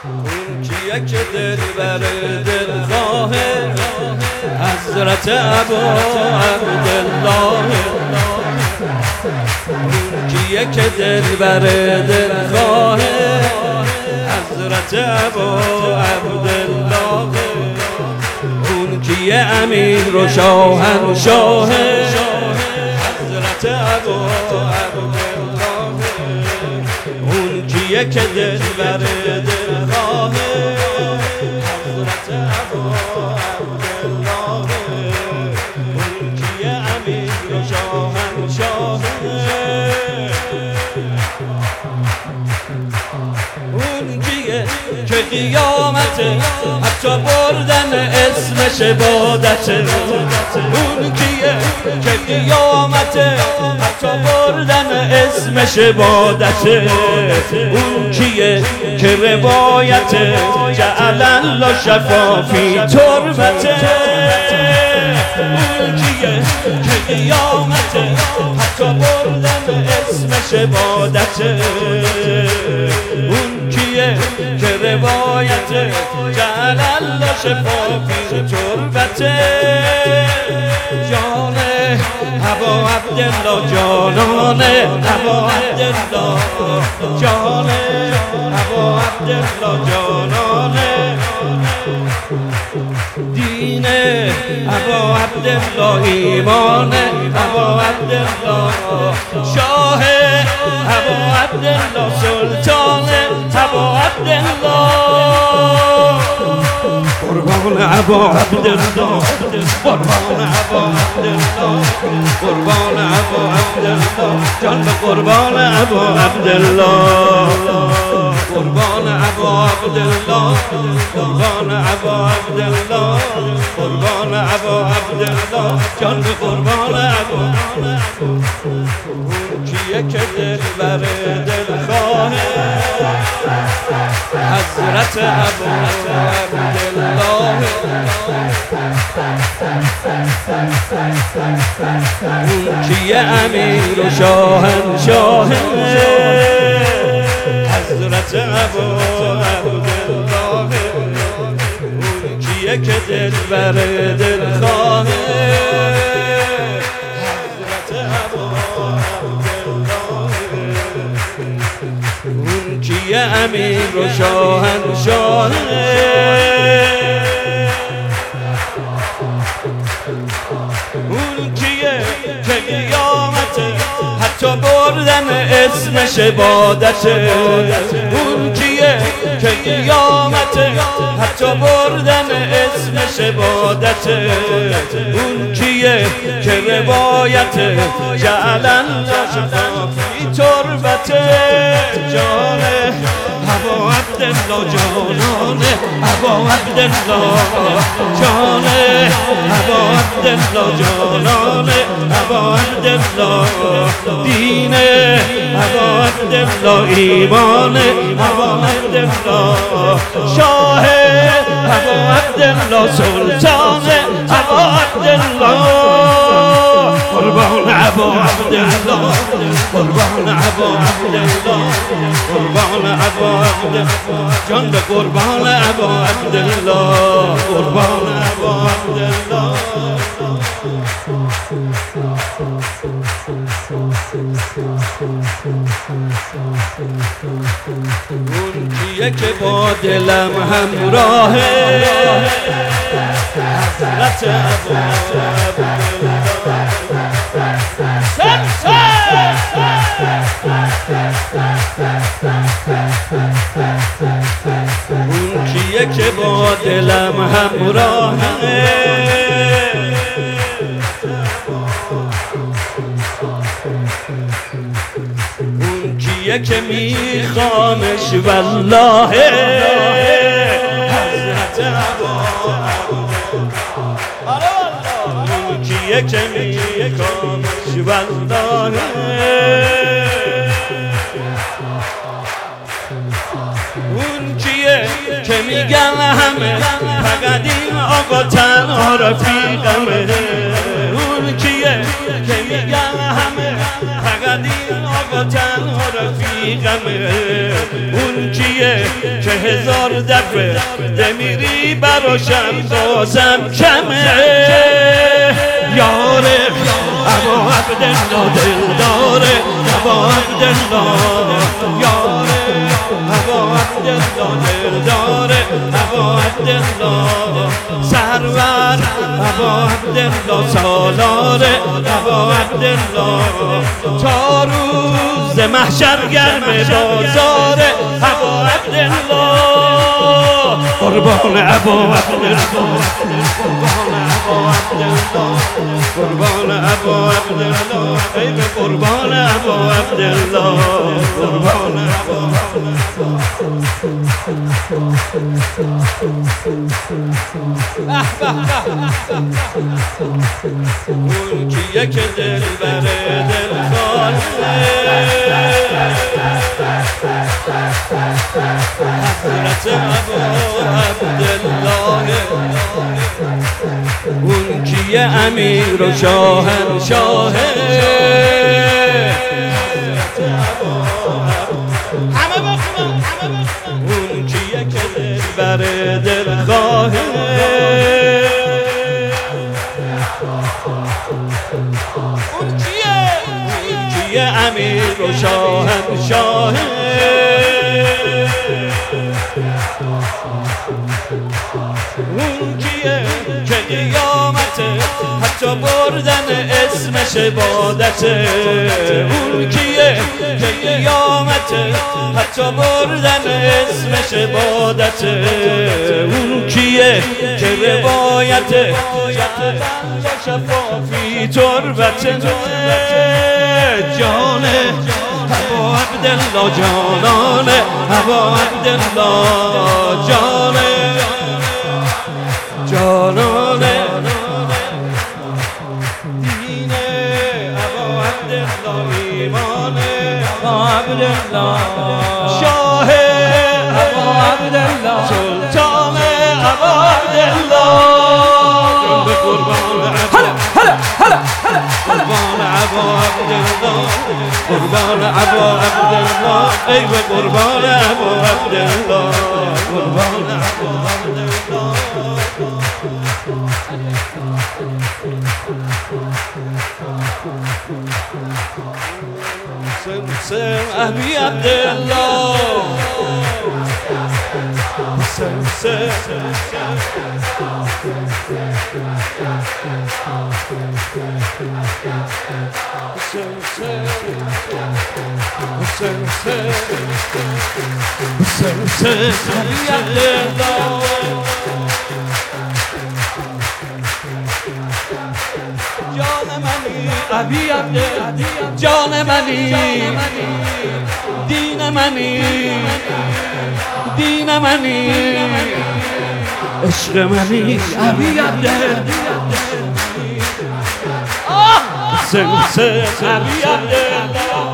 اون کیه که دلبر دلخواه حضرت ابو عبدالله. اون کیه که دلبر دلخواه حضرت ابو عبدالله. اون کیه امیر و شاهنشاه حضرت ابو عبدالله. اون کیه که دلبر دلخواه حضرت ابو عبدالله. اون کیه امیر و شاهنشاه. اون کیه که قیامته حتی بردن اسمش عبادته. اون کیه که قیامته حتی بردن اسمش عبادته. اون کیه که روایت جعل الله شفا فی تربته. اون کیه که قیامته حتی بردن اسمش عبادته. اون کیه که روایت جعل الله شفا فی تربته. جان ابا عبدالله جانان ابا عبدالله. جان ابا عبدالله جانان دین ابا عبدالله. ایمان ابا عبدالله. شاه ابا عبدالله. سلطان ابا عبدالله. قربان ابا عبدالله. قربان ابا عبدالله. قربان ابا عبدالله. جان قربان ابا عبدالله. قربان ابا عبدالله. قربان ابا عبدالله. قربان ابا عبدالله. جان قربان ابا. کیه که دلبر دلخواه حضرت ابو عبدالله. اون کیه امیر و شاهنشاه حضرت ابو عبدالله. اون کیه که دلبر دلخواه حضرت ابو عبدالله. اون کیه امیر و شاهنشاه. اون کیه که قیامته حتی بردن اسمش عبادته. اون کیه که قیامته حتی بردن اسمش عبادته. اون کیه که روایت جعل الله شفا فی تربته. جان ابا عبدالله جانان ابا عبدالله. جان ابا عبدالله جانان ابا عبدالله. دین ابا عبدالله. ایمان ابا عبدالله. شاه ابا عبدالله. سلطان ابا عبدالله. قربان ابا عبدالله. قربان ابا عبدالله. قربان ابا عبدالله. جان قربان ابا عبدالله. قربان ابا عبدالله. اون کیه که با دلم همراهه حضرت ابو عبدالله. اون کیه که با دلم همراهه اون کیه که میخوامش والله حضرت ابو اون کیه که میخوامش والله اون کیه که میگن همه فقط این آقا تنها رفیقمه. اون کیه که میگن همه فقط این آقا تنها رفیقمه. اون کیه که هزار دفعه دمیری براشم بازم کمه. یاره ابا عبدالله دل داره، ابا عبدالله یاره، ابا عبدالله دل داره، ابا عبدالله سرور، ابا عبدالله سالاره، ابا عبدالله تا روز محشر گرم بازاره، ابا عبدالله قربان ابا عبدالله، قربان ابا عبدالله، قربان ابا عبدالله، ای به قربان ابا عبدالله، قربان ابا اون کیه که دل بره دل خاله، حضرت ابا عبدالله. اون کیه امیر و شاهنشاهه، اون کیه که دل بره دل خواهه، اون کیه امیر و شاهنشاهه. اون کیه که قیامته حتی بردن اسمش عبادته، اون کیه که قیامته حتی بردن اسمش عبادته، اون کیه که روایت شفافی تربته جانه ابا عبدالله جانانه، ابا عبدالله جانه جانانه دینه، ابا عبدالله ایمانه، ابا عبدالله شاهه، ابا عبدالله سلطان، ابا عبدالله قربان قربان ابا عبدالله، قربان ابا عبدالله، ای به قربان ابا عبدالله، قربان ابا عبدالله. حسین ابی عبدالله، حسین ابی عبدالله جان منی، دین منی، دین منی، عشق منی، ابی عبدالله حسین ابی عبدالله